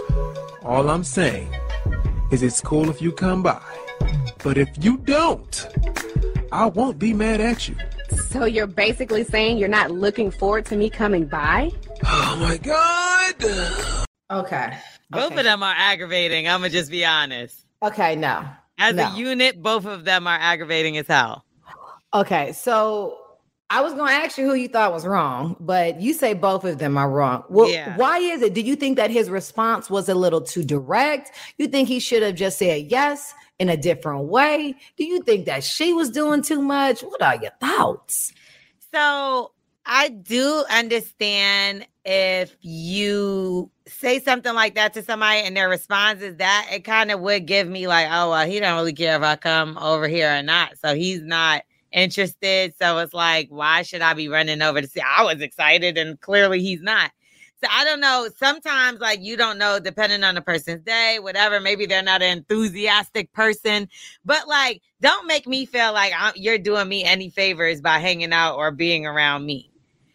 All I'm saying is it's cool if you come by. But if you don't, I won't be mad at you. So you're basically saying you're not looking forward to me coming by? Oh my God. Okay. Both of them are aggravating. I'm going to just be honest. Okay, no. As a unit, both of them are aggravating as hell. Okay, so I was going to ask you who you thought was wrong, but you say both of them are wrong. Well, Why is it? Do you think that his response was a little too direct? You think he should have just said yes in a different way? Do you think that she was doing too much? What are your thoughts? So I do understand if you say something like that to somebody and their response is that, it kind of would give me like, oh, well, he don't really care if I come over here or not. So he's not interested. So it's like, why should I be running over to see? I was excited and clearly he's not. So I don't know. Sometimes like you don't know, depending on the person's day, whatever, maybe they're not an enthusiastic person, but like, don't make me feel like you're doing me any favors by hanging out or being around me.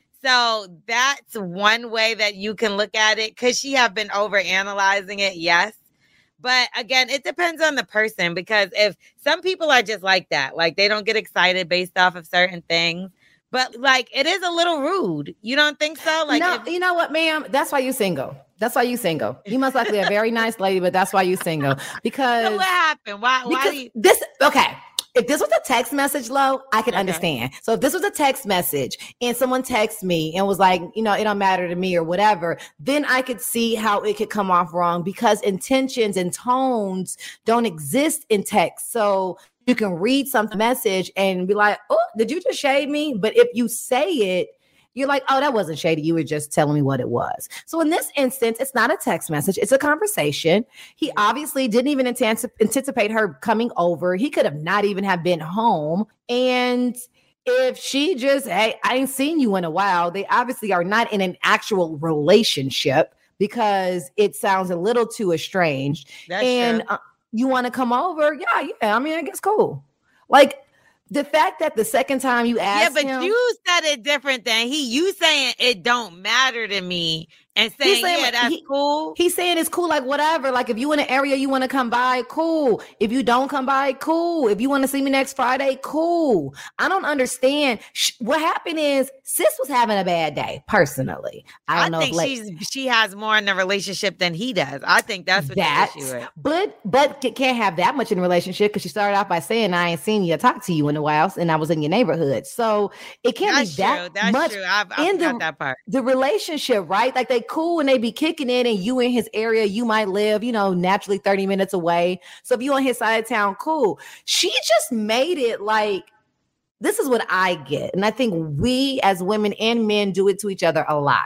So that's one way that you can look at it. Could she have been overanalyzing it? Yes. But again, it depends on the person, because if some people are just like that, like they don't get excited based off of certain things, but like it is a little rude. You don't think so? Like, no, you know what, ma'am? That's why you're single. That's why you're single. You must likely a very nice lady, but that's why you're single. Because so what happened? Why do you... Okay. If this was a text message, Lo, I could understand. So if this was a text message and someone texted me and was like, you know, it don't matter to me or whatever, then I could see how it could come off wrong, because intentions and tones don't exist in text. So you can read some message and be like, oh, did you just shade me? But if you say it, you're like, oh, that wasn't shady. You were just telling me what it was. So in this instance, it's not a text message. It's a conversation. He obviously didn't even anticipate her coming over. He could have not even have been home. And if she just, hey, I ain't seen you in a while, they obviously are not in an actual relationship, because it sounds a little too estranged. That's and you want to come over? Yeah. I mean, I guess cool. Like, the fact that the second time you asked him, you said it different than you saying it don't matter to me and saying yeah, that's cool. He's saying it's cool, like whatever. Like if you in an area you want to come by, cool. If you don't come by, cool. If you want to see me next Friday, cool. I don't understand. What happened is sis was having a bad day personally. I think she has more in the relationship than he does. I think that's what the issue is. But can't have that much in a relationship, because she started off by saying I ain't seen you or talked to you in a while, and I was in your neighborhood. So it can't be that much. True. I forgot that part. The relationship, right? Like they cool and they be kicking in, and you in his area, you might live, you know, naturally 30 minutes away. So if you on his side of town, cool. She just made it like, this is what I get. And I think we as women and men do it to each other a lot.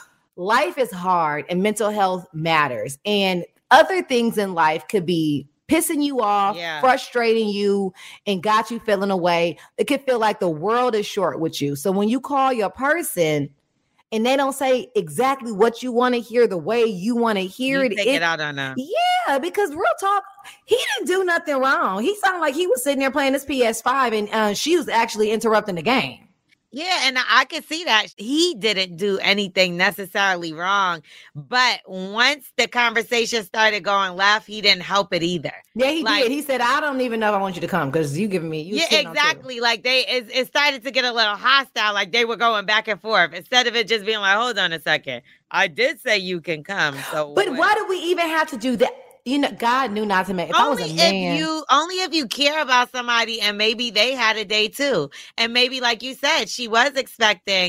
Life is hard and mental health matters. And other things in life could be pissing you off, frustrating you, and got you feeling away. It could feel like the world is short with you. So when you call your person and they don't say exactly what you want to hear the way you want to hear it. Take it out on them. Yeah, because real talk, he didn't do nothing wrong. He sounded like he was sitting there playing his PS5 and she was actually interrupting the game. Yeah, and I could see that he didn't do anything necessarily wrong. But once the conversation started going left, he didn't help it either. Yeah, he did. He said, I don't even know if I want you to come because you giving me. Yeah, exactly. Like it started to get a little hostile. Like they were going back and forth instead of it just being like, hold on a second. I did say you can come. So, but why do we even have to do that? You know, God knew not to make. If I was a man, only if you care about somebody, and maybe they had a day too, and maybe like you said, she was expecting.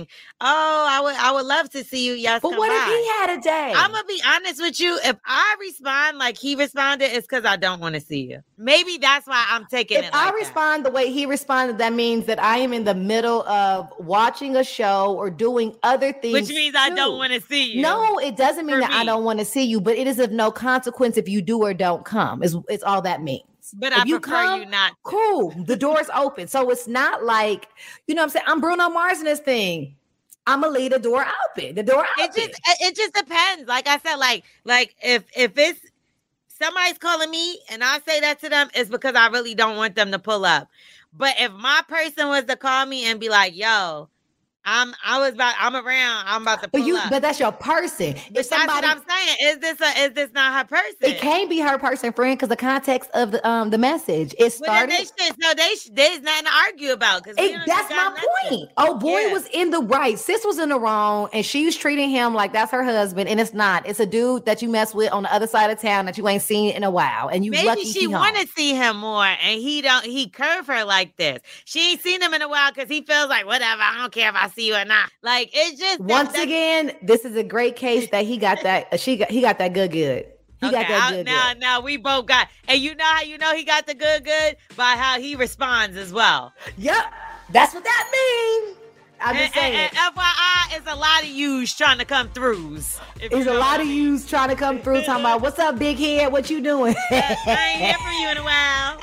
Oh, I would love to see you. Yes, but what if he had a day? I'm gonna be honest with you. If I respond like he responded, it's because I don't want to see you. Maybe that's why I'm taking it. If I respond the way he responded, that means that I am in the middle of watching a show or doing other things, which means I don't want to see you. No, it doesn't mean that I don't want to see you, but it is of no consequence if you do or don't come. It's all that means. But if I prefer you not. Cool. The door's open. So it's not like, you know what I'm saying? I'm Bruno Mars in this thing. I'm gonna leave the door open. The door open. It just depends. Like I said, like if it's somebody's calling me and I say that to them, it's because I really don't want them to pull up. But if my person was to call me and be like, yo, I'm around. I'm about to pull up. But that's your person. But that's what I'm saying. Is this not her person? It can't be her person, friend, because the context of the message. It started. There's nothing to argue about. That's my point. Oh, boy was in the right. Sis was in the wrong, and she was treating him like that's her husband, and it's not. It's a dude that you mess with on the other side of town that you ain't seen in a while, and you maybe lucky she want to see him more, and he curve her like this. She ain't seen him in a while because he feels like whatever. I don't care if I see you or not. Like it's just again, this is a great case that he got that he got that good. He got that good. Now we both got, and you know how you know he got the good by how he responds as well. Yep, that's what that means. I'm just saying. And FYI, it's a lot of yous trying to come throughs. It's a lot of yous trying to come through talking about what's up, big head? What you doing? I ain't hear from you in a while.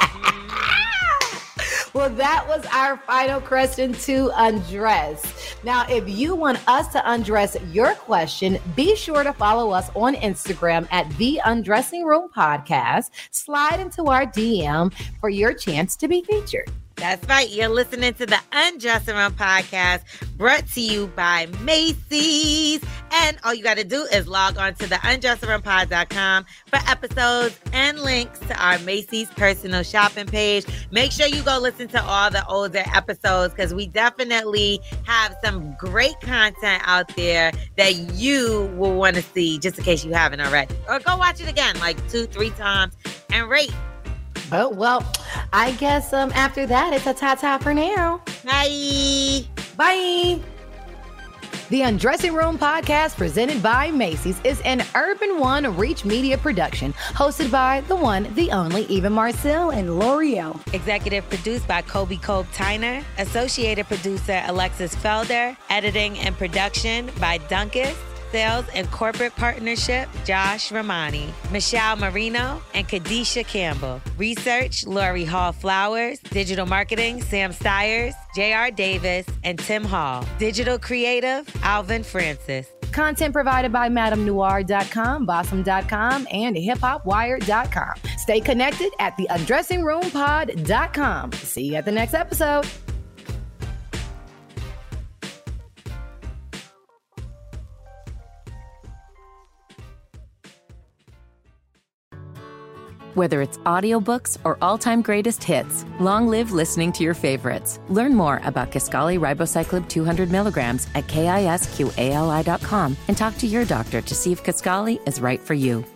Well, that was our final question to undress. Now, if you want us to undress your question, be sure to follow us on Instagram at The Undressing Room Podcast. Slide into our DM for your chance to be featured. That's right. You're listening to the Undressing Room Podcast, brought to you by Macy's. And all you got to do is log on to the undressingroompod.com for episodes and links to our Macy's personal shopping page. Make sure you go listen to all the older episodes because we definitely have some great content out there that you will want to see just in case you haven't already. Or go watch it again like 2-3 times and rate. Oh, well, I guess after that, it's a ta-ta for now. Bye. Bye. The Undressing Room Podcast, presented by Macy's, is an Urban One Reach Media production, hosted by the one, the only, Eva Marcel and L'Oreal. Executive produced by Kobe Tyner. Associated producer Alexis Felder. Editing and production by Duncan. Sales and Corporate Partnership, Josh Ramani, Michelle Marino, and Kadisha Campbell. Research, Lori Hall Flowers. Digital Marketing, Sam Stiers, J.R. Davis, and Tim Hall. Digital Creative, Alvin Francis. Content provided by MadameNoir.com, Bossum.com, and HipHopWire.com. Stay connected at TheUndressingRoomPod.com. See you at the next episode. Whether it's audiobooks or all-time greatest hits, long live listening to your favorites. Learn more about Kisqali Ribociclib 200 milligrams at KISQALI.com and talk to your doctor to see if Kisqali is right for you.